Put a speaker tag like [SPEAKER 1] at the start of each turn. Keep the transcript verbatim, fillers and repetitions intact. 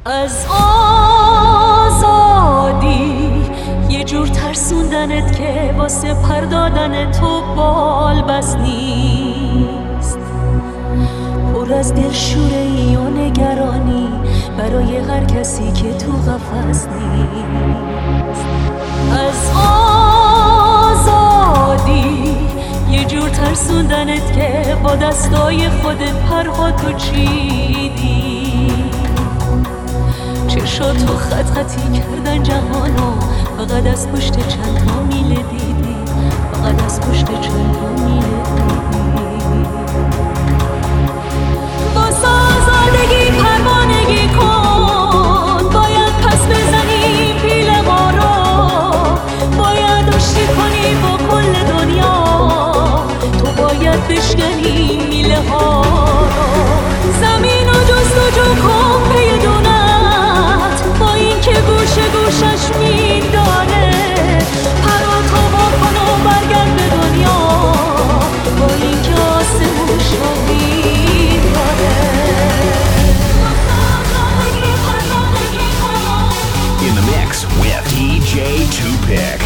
[SPEAKER 1] از آزادی یه جور ترسوندنت که واسه پردادن تو بال بس نیست، پر از دلشوره ای و نگرانی برای هر کسی که تو قفس نیست. از آزادی یه جور ترسوندنت که با دستای خودت پرها تو چیدی، چشاتو خط خطی کردن جهانو، فقط از پشت چند تا میله دیدی، فقط از پشت چند تا میله دیدی. واسه آزادگی پروانگی کن، باید پس بزنی پیل ما رو، باید آشتی کنی با کل دنیا، تو باید بشکنی میله ها رو، زمین و جستجو کن پی دونت، با این که گوشه گوشش میداره، پراتو با کن و برگرد به دنیا، با این که آسمون شاهید داره.
[SPEAKER 2] In the mix with دی جی Tupac.